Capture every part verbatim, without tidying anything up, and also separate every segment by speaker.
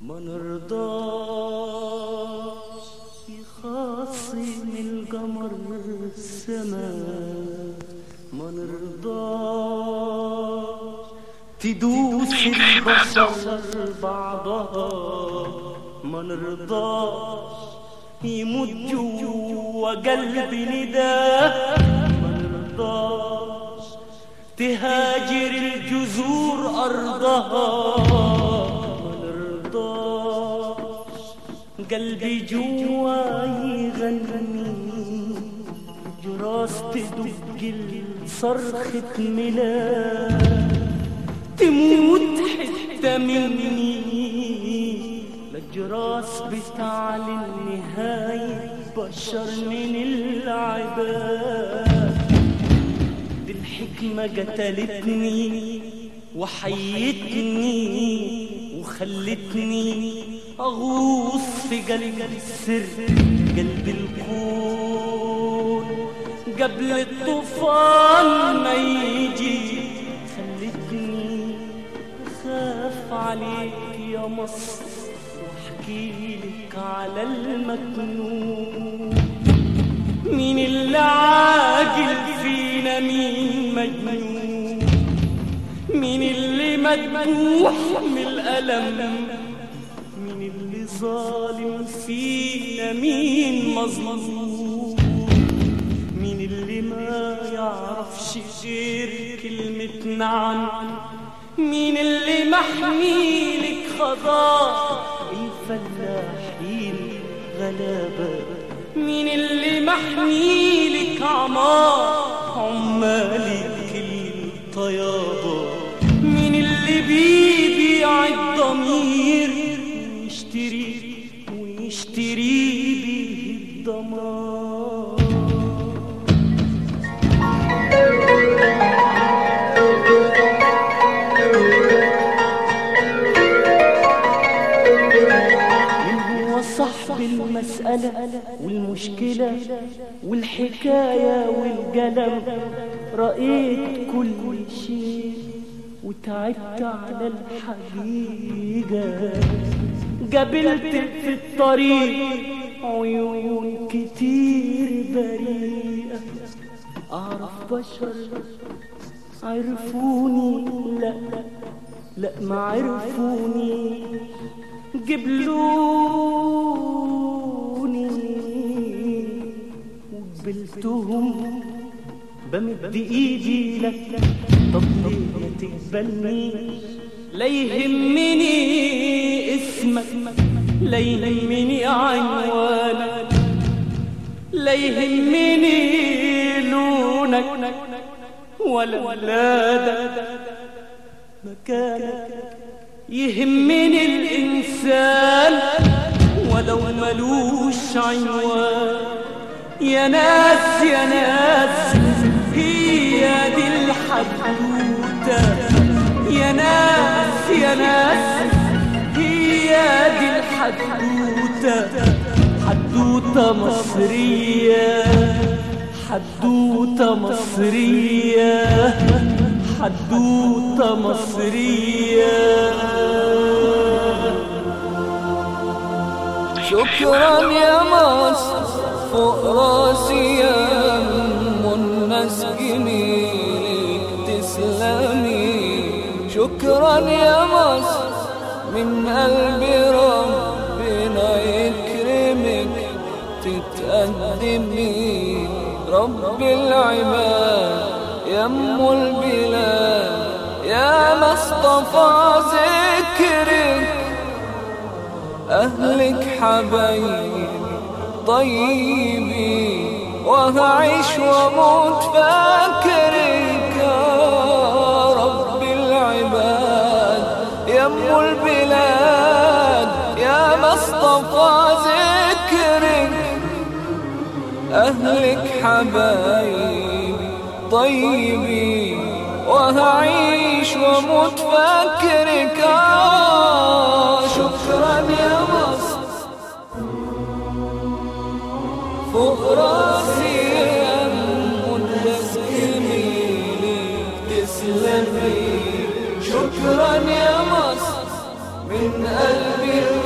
Speaker 1: ما نرضاش يخاصم القمر السماء، ما نرضاش تدوس البشر بعضها، ما نرضاش يموت جوا قلبي نداه، ما نرضاش تهاجر الجذور أرضها، ما نرضاش قلبي جوا يغني جراس تدق صرخة ميلاد، تموت حتة مني الجراس بتعلن نهاية بشر من العباد. دي الحكمة قتلتني وحيتني وخلتني أغوص في قلب السر، قلب الكون قبل الطوفان ما يجي، خلتني أخاف عليك يا مصر واحكيلك على المجنون. مين اللي عاجل فينا مين مجنون، مين اللي مدبوح من الألم، مين اللي ظالم فينا مين مظلوم، مين اللي ما يعرفش غير كلمة نعم، مين اللي محميلك خضار الفلاحين غلابة، مين اللي محميلك عمار عمالك الطيابة، مين اللي بيبيع الضمير ويشتري ويشتري بيه الضمار. صاحب المسألة والمشكلة والحكاية والقلم، رأيت كل شيء وتعبت على الحقيقة، قابلت في الطريق عيون كتير بريئة، أعرف بشر عرفوني لا لا ما عرفوني، قبلوني وقبلتهم بمد ايدي لك، طب ليه تقبلني؟ لا يهمني اسمك لا يهمني عنوانك، لا يهمني لونك ولا ولادك مكانك، يهمني الإنسان ولو ملوش عنوان. يا ناس يا ناس هي دي الحدوتة، يا ناس يا ناس هي دي الحدوتة، حدوتة مصرية حدوتة مصرية حدوتة مصرية.
Speaker 2: شكرا يا مصر فوق راسي يا أم الناس جميلك تسلمي، شكرا يا مصر من قلبي ربنا يكرمك تتقدمي، رب العباد يا أم البلاد يا مصطفى ذكرك، أهلك حبايبي طيبي وهعيش واموت فاكرك، يا رب العباد يا أم البلاد يا مصطفى ذكرك، أهلك حبايبي طيبي وهعيش واموت فاكرك. شكرا يا مصر فوق راسي يا أم الناس جميلك تسلمي، شكرا يا مصر من قلبي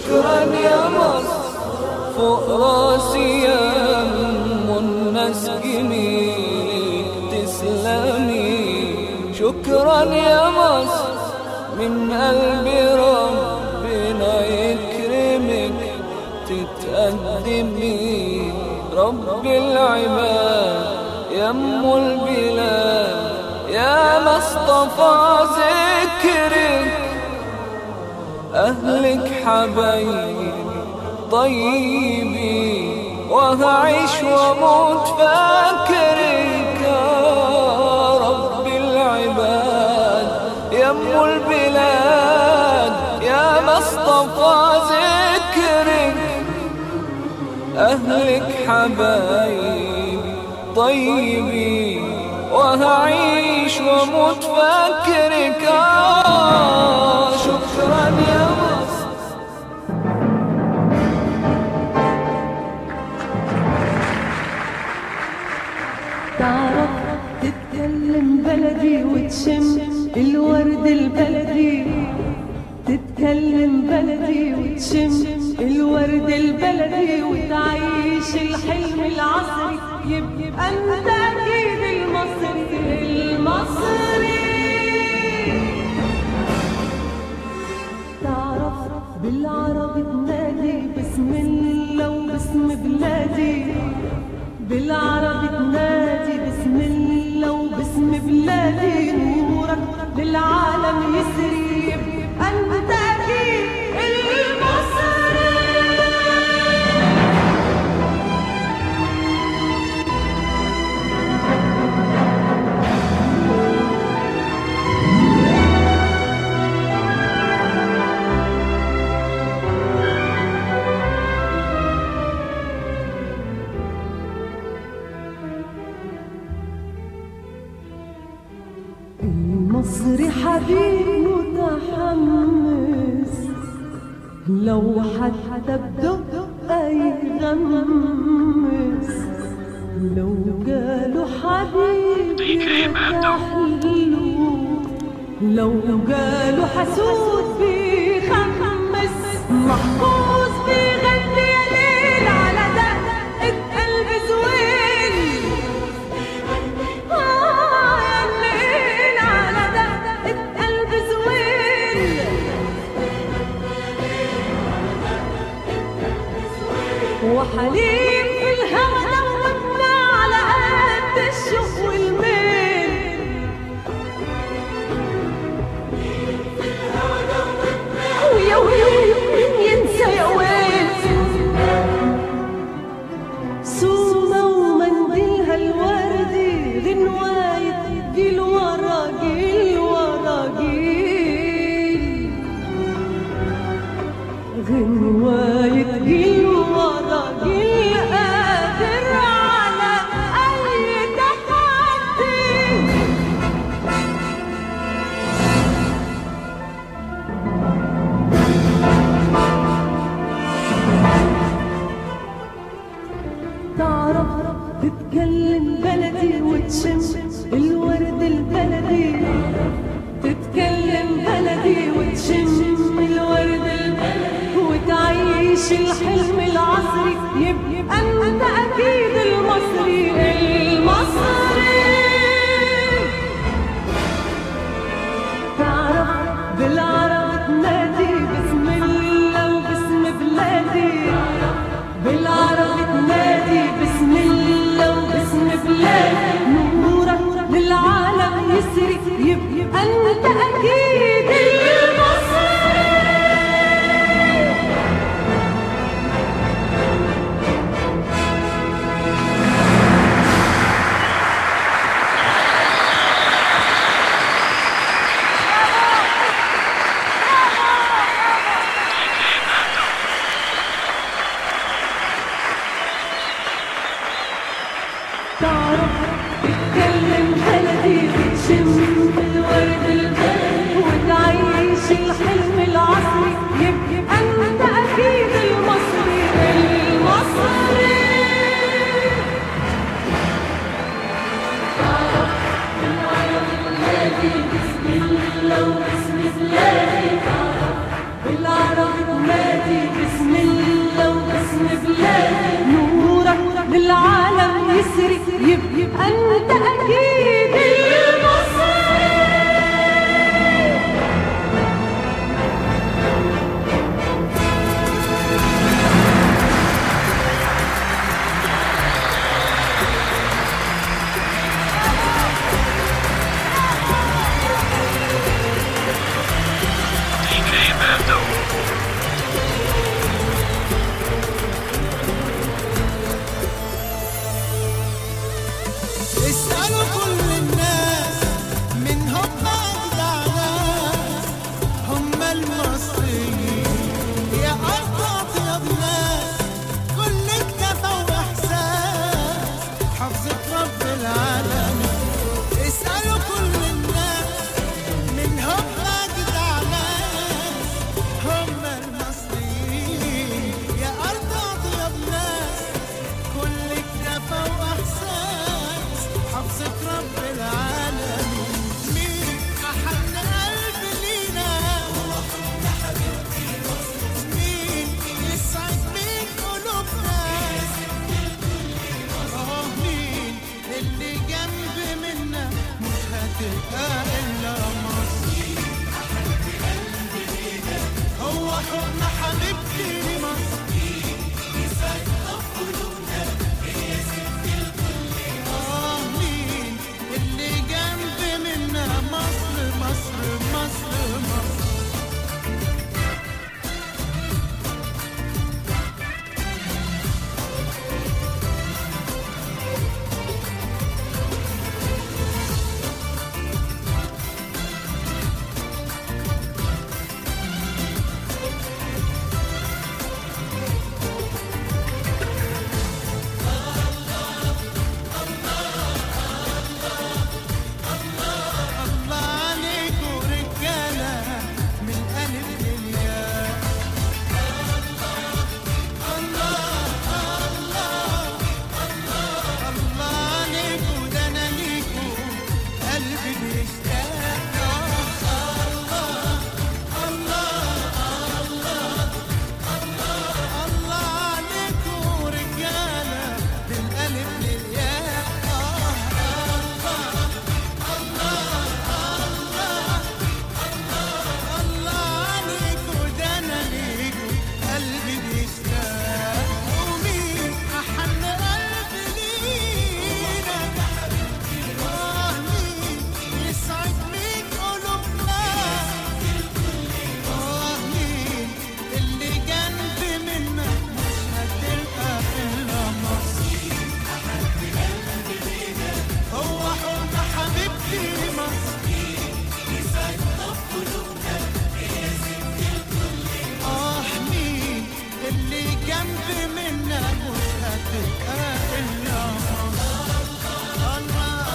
Speaker 2: شكرا يا مصر فوق راسي يا أم الناس جميلك تسلمي. شكرا يا مصر من قلبي ربنا يكرمك تتقدمي. رب العباد يا أم البلاد يا مصطفى ذكرك. أهلك حبايبي طيبي وهعيش واموت فاكرك. يا رب العباد يا أم البلاد يا مصطفى ذكرك. أهلك حبايبي طيبي وهعيش واموت فاكرك. آه شكرا يا مصر.
Speaker 3: تعرف تتكلم بلدي وتشم الورد البلدي. تتكلم بلدي وتشم الورد البلدي وتعيش الحلم العصري. يبقى انت اكيد المصري المصري. تعرف بالعربي تنادي بسم الله وباسم بلادي. بالعربي تنادي بسم الله وباسم بلادي. نورك للعالم يسري يبقى انت اكيد المصري. المصري حبيب متحمس لو حتى بدقة يغمس. لو قالوا حبيبي تحلو لو قالوا حسود بيخمس. محفوظ بيغني يا ليل على دقة قلب زويل. آه يا الليل على دقة قلب زويل. وحليم في الهوى دوبنا على قد الشوق والميل. ويا ويل ينسى يا ويل. سومة ومنديلها الوردي غنواية جيل ورا جيل ورا جيل. غنواية جيل ورا جيل قادر على أي تحدي. تعرف تتكلم بلدي وتشم الورد البلدي. تتكلم بلدي وتشم الورد البلدي وتعيش الحلم العصري. يبقى انت اكيد المصري المصري. تعرف بالعربي تنادي بسم الله وباسم بلادي. بالعربي تنادي بسم الله وباسم بلادي. نورك للعالم يسري يبقى انت اكيد المصري. تعرف تتكلم بلدي وتشم الورد البلدي وتعيش الحلم العصري. يبقى انت اكيد المصري المصري. تعرف بالعربي تنادي بسم الله وباسم بلادي. تعرف بالعربي تنادي ده أكيد المصري.
Speaker 4: اسألوا كل الناس من هم أجدع ناس، هم المصريين يا أرض أطيب ناس، كل اكتفى وإحساس حافظة رب العالمين. اسألوا كل الناس من هم أجدع ناس، هم المصريين يا أرض أطيب ناس، كل اكتفى وإحساس حافظة رب العالمين. مين أحن قلب لينا هو حب حبيبتي مصر، مين يسعد مين قلوبنا اه مين اللي جنب منا مش هتبقى إلا مصر. مين أحن قلب لينا هو حب حبيبتي مصر، مين يسعد قلوبنا هي ست الكل اه مين اللي جنب منا مصر مصر مصر مصر. الله عليكوا رجالة من ألف للياء. الله الله الله عليكوا ده أنا ليكوا قلبي بيشتاق. الله الله الله عليكوا رجالة من ألف للياء. الله عليكوا ده أنا ليكوا قلبي بيشتاق. ومين أحن قلب لينا آه مين يسعد مين قلوبنا آه مين اللي جنب منا مش هتلقى إلا مصر. هو حب حبيبتي مصر، آه مين اللي جنب منا مش هتبقى إلا مصر. الله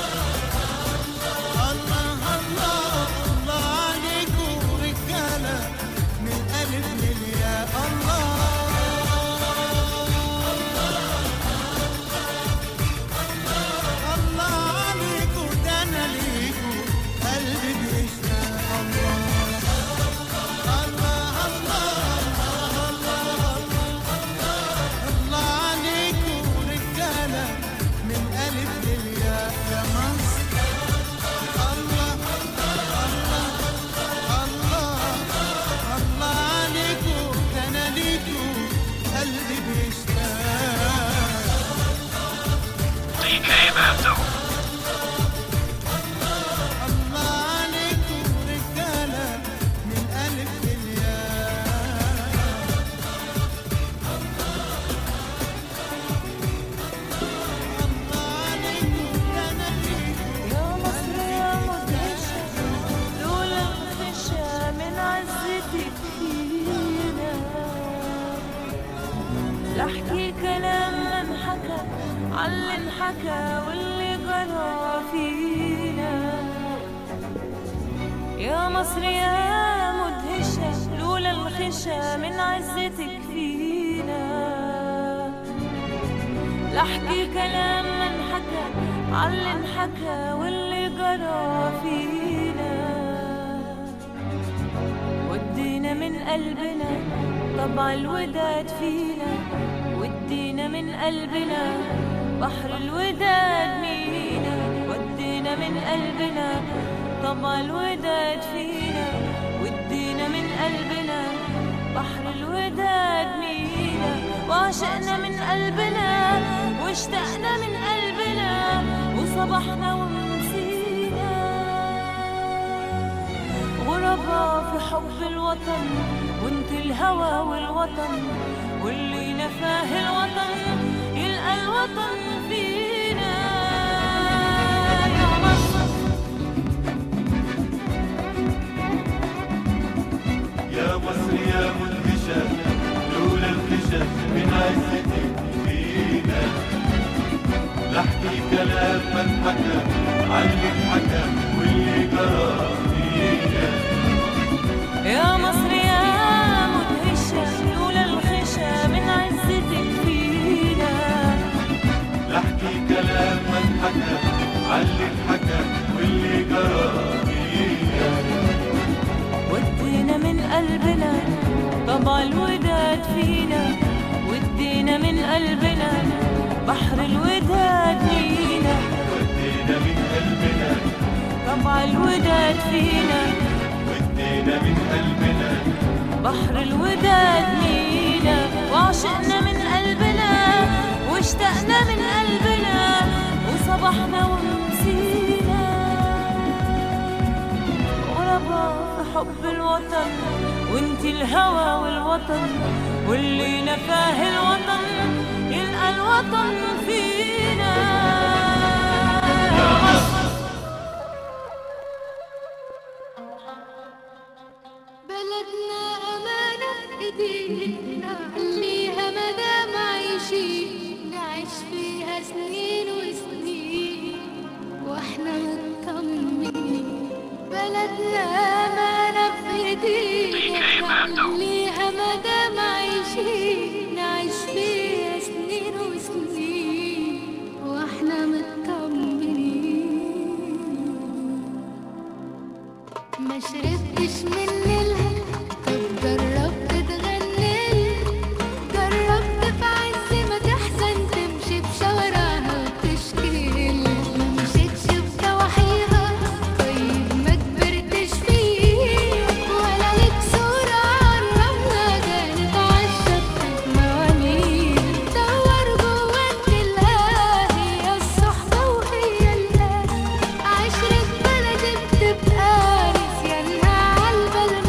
Speaker 4: الله الله الله عليكوا رجالة من ألف للياء. الله الله عليكوا ده أنا ليكوا قلبي بيشتاق. الله الله الله الله عليكوا رجالة من ألف للياء يا مصر. الله الله الله الله عليكوا ده أنا ليكوا قلبي بيشتاق. الله عليكوا رجالة من ألف للياء. الله عليكوا ده أنا ليكوا
Speaker 3: يا مصر يا مدهشة لولا الخشة من عزتك فينا، لأحكي كلام من حكى عاللي انحكى واللي جرى فينا. يا مصر يا مدهشة لولا الخشة من عزتك فينا، لأحكي كلام من حكى عاللي انحكى واللي جرى فينا. ودينا من قلبنا طبع الوداد فينا، ودينا من قلبنا بحر الوداد مينا. من قلبنا طبع الوداد فينا، وادينا من قلبنا بحر الوداد مينا، وعشقنا من قلبنا واشتقنا من قلبنا وصبحنا ونسينا. غرباء في حب الوطن وانت الهوى والوطن، واللي نفاه الوطن يلقى الوطن فينا. يا مصر
Speaker 4: يا مصر يا مدهشة، لولا الخشب من عزتك فينا. لحكي كلام من حكى علي حكى واللي جرى فينا.
Speaker 3: يا مصر يا مدهشة، لولا الخشب من عزتك فينا.
Speaker 4: لحكي كلام من حكى علي حكى واللي جرى فينا.
Speaker 3: ودينا من قلبنا طبع الوداد فينا، ودينا من قلبنا بحر الوداد لينا.
Speaker 4: ودينا من قلبنا
Speaker 3: طبع الوداد فينا،
Speaker 4: ودينا من قلبنا
Speaker 3: بحر الوداد لينا. وعشقنا من قلبنا واشتقنا من قلبنا وصبحنا ونسينا. غرباء في حب الوطن وانت الهوى والوطن، واللي نفاه الوطن يلقى الوطن فينا. يا مصر
Speaker 5: بلدنا أمانة إيدينا نعليها مدام عايشين، نعيش فيها سنين وسنين واحنا مطمنين. بلدنا أمانة بإيدينا نعليها مدام عايشين، نعيش فيها سنين وسنين واحنا مطمنين. ما شربتش من نيلها، طب جربت تغني، جربت في عز ما تحزن تمشي بشوارعها وتشكي، ما مشيتش بضواحيها طيب ما كبرتش فيه، ولا ليك صورة عالرملة كانت عالشط بموانير. دور جواك تلاقيها هي الصحبة وهي الناس، عشرة بلد بتبقى نسيانها عالبال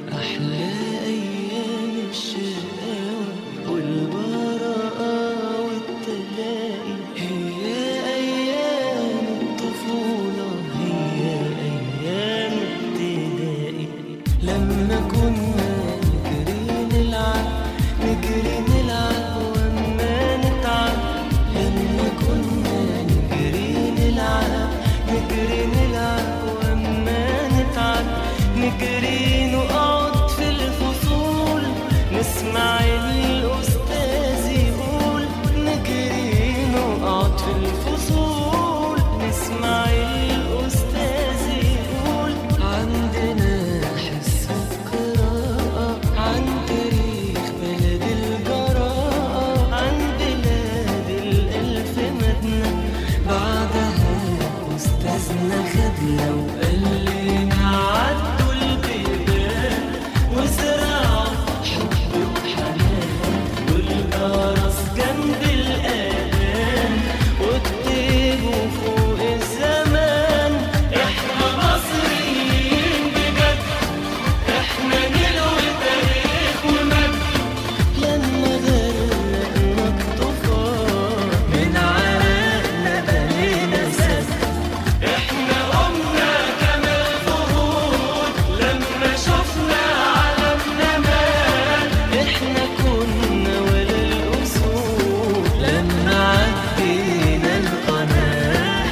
Speaker 1: أحلى أيام الشقاوة والبراءة والتلاقي، هي أيام الطفولة، هي أيام ابتدائي. لما كنا نجري نلعب نجري نلعب وما نتعب، لما كنا نجري نلعب نجري نلعب وما نتعب، نجري نقعد في الفصول نسمع الأستاذ يقول، نجري نقعد في الفصول نسمع الأستاذ يقول. عندنا حصة قراءة عن تاريخ بلد الجراءة، عن بلاد الألف مدنة، بعدها أستاذنا خدنا وقال لنا عدوا البيبان وزرعوا حب وحنان، والجرس جنب الآذان واكتبوا فوق الزمان. احنا مصريين بجد، احنا نلوي تاريخ ومجد. لما غرقنا الطوفان من عرقنا بنينا سد، احنا قمنا كما الفهود لما شفنا عالمنا مات. احنا كنا ولا الأسود لما عدينا القناة.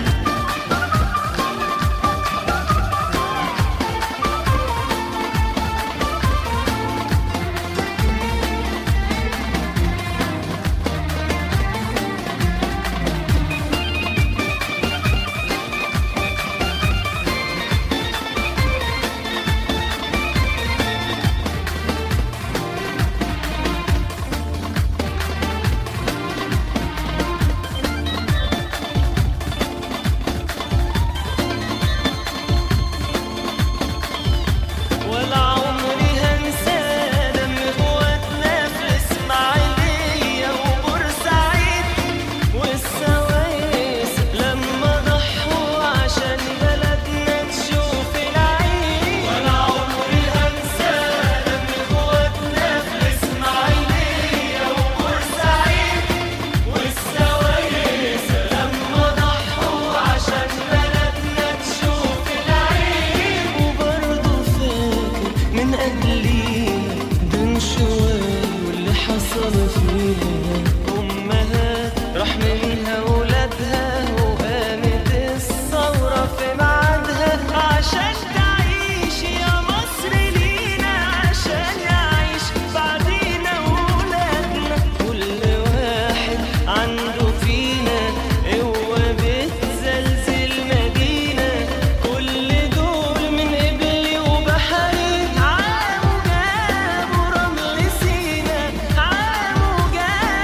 Speaker 1: ولا عمري هنسى دم اخواتنا في اسماعيلية وبورسعيد والسويس لما ضحوا عشان بلدنا تشوف العيد. ولا عمري هنسى دم اخواتنا في اسماعيلية وبورسعيد والسويس لما ضحوا عشان بلدنا تشوف العيد. وبرضه فاكر من قبلينا بن شوي واللي حصل فيها، أمهات راح منها ولادها وقامت الثورة في ميعادها، عشان تعيش يا مصر لينا، عشان يعيش بعدينا ولادنا. كل واحد عنده فينا قوة بتزلزل مدينة، كل دول من قبلي وبحري عاموا جابوا رمل سينا، عاموا جابوا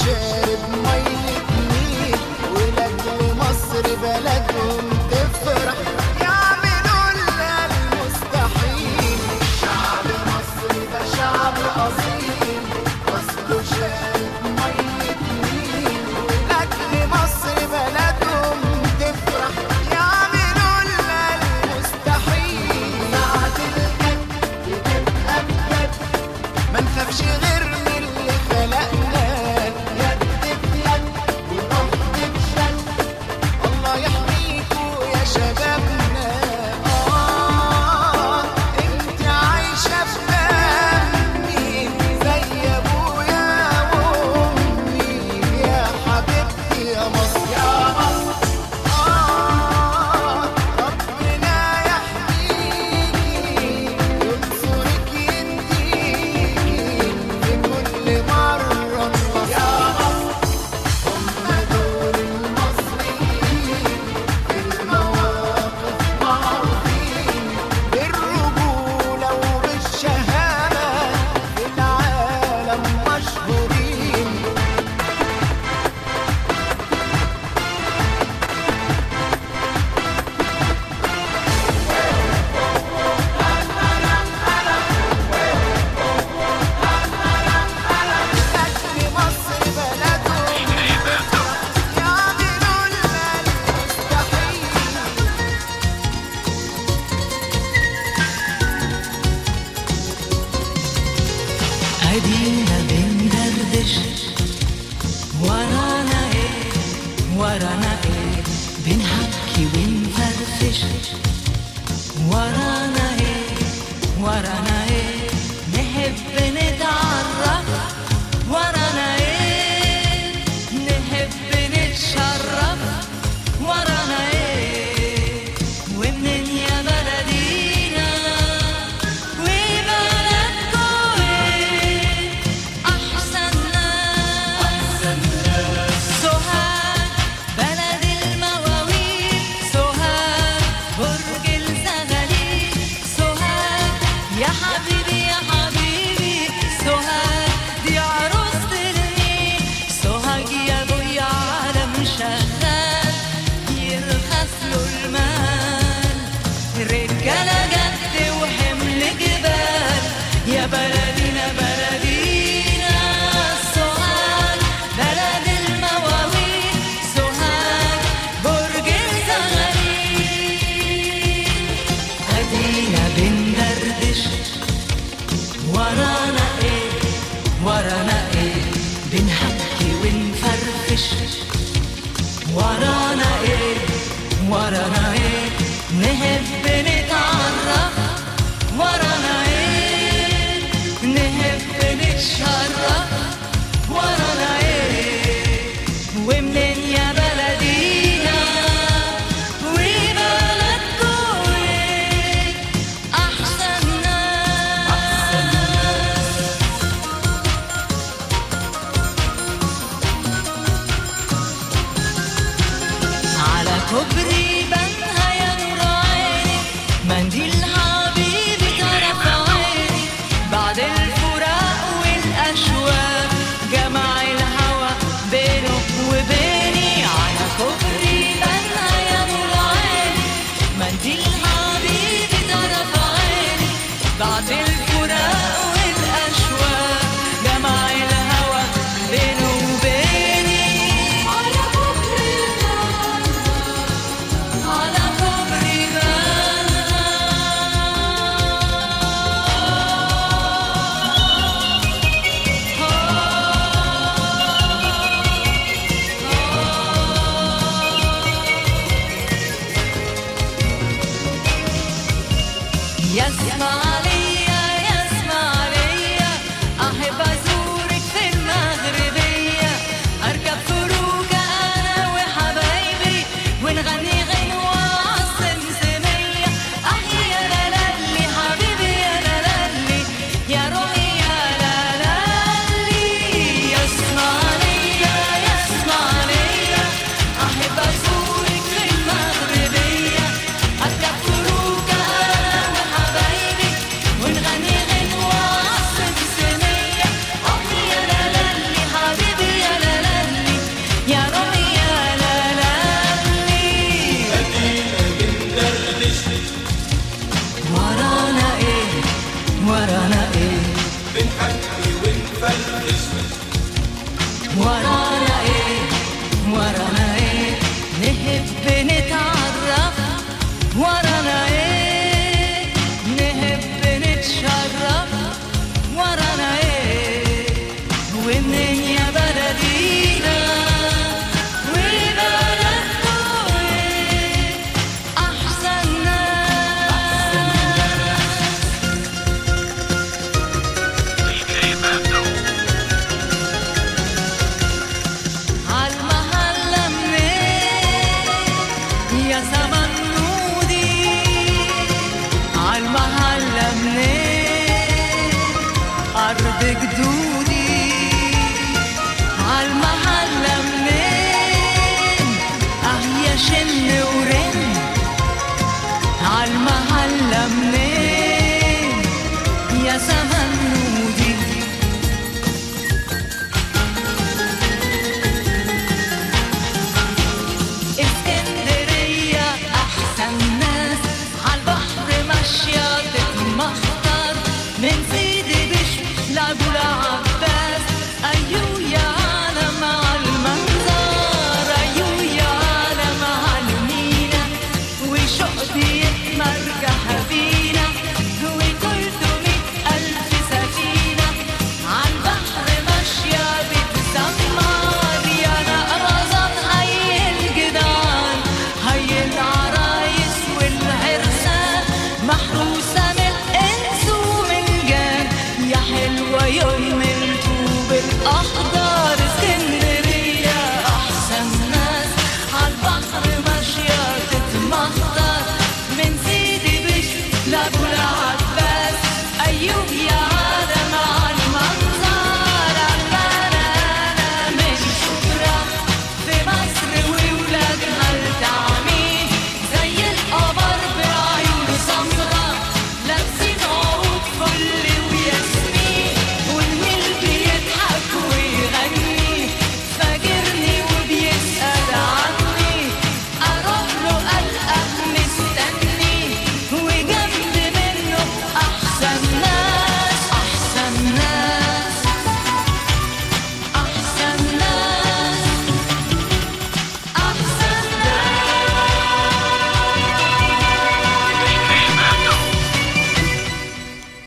Speaker 4: شارب مية نيل، ولأجل مصر بلدهم تفرح يعملوا لنا المستحيل. شعب مصر ده شعب أصيل، أصله شارب مية نيل، ولأجل مصر بلدهم تفرح يعملوا لنا المستحيل. ساعة الجد بتبقى بجد، ما نخافش غير من اللي خلقنا. يد بيد ونحط بشد، الله يحميكوا يا شبابنا. آه انت عايشة في دمي زي أبويا وأمي، يا حبيبتي يا مصر يا مصر. آه ربنا يحميكي ينصرك يديكي في كل مرة نصر. يا مصر هم دول المصريين، في المواقف معروفين بالرجولة وبالشهامة، في العالم مشهورين. أجل مصر بلدهم يعملوا لنا المستحيل.
Speaker 1: أدينا بندردش، ورانا ايه ورانا ايه، بنحكي ونفرفش. ورانا ايه ورانا ايه، نحب نتعرف. ورانا ايه نحب نتشرف. ورانا ايه ومنين يا بلدينا، وبلدكوا ايه أحسن ناس. سوهاج بلد المواويل، سوهاج برج الزغاليل، سوهاج يا حبيبي يا حبيبي، سوهاج دي عروسة النيل. سوهاج يا ابويا عالم شغال، يرخص له المال، رجالة جد وحمل جبال. يا بلدينا بلدينا سوهاج بلد المواويل، سوهاج برج الزغاليل. أدينا بندردش، ورانا ايه ورانا ايه، بنحكي ونفرفش. ورانا ايه ورانا ايه، نحب نتعرف. ورانا ايه نحب نتشرف. ورانا ايه ومنين يا بلدينا، وبلدكوا ايه أحسن ناس. على كوبري بنها يا نور عيني، منديل حبيبي طرف عيني. بعد الفراق والأشواق جمع الهوى بينه وبيني. على كوبري بنها يا نور عيني، منديل حبيبي طرف عيني. بعد الفراق والأشواق جمع الهوى بينه وبيني. على كوبري على كوبري يا اسماعيلية يا اسماعيلية، أحب أزورك في المغربية. أركب فروكة أنا وحبايبي، ونغني غنوة عالسمسمية. أحيي يا لالي حبيبي يا لالي، يا روحي يا لالي. يا اسماعيلية يا اسماعيلية، أحب أزورك في المغربية. أركب فروكة أنا وحبايبي، جدودي عالمحلة منين اه يا شن ورن عالمحلة منين يا زمن نودي اسكندرية أحسن ناس عالبحر ماشية تتمخطر من سيدي بشر لأبو العباس أيو يا عالم عالمنظر أيو يا عالم عالمينا وشوق بيتمرجح بينا وتلتمية ألف سفينة عالبحر ماشية بتسمر يا نقرزان هي الجدعان هي العرايس والعرسان محروسة من الإنس ومن الجان يا حلوة يوم الطوب الأخضر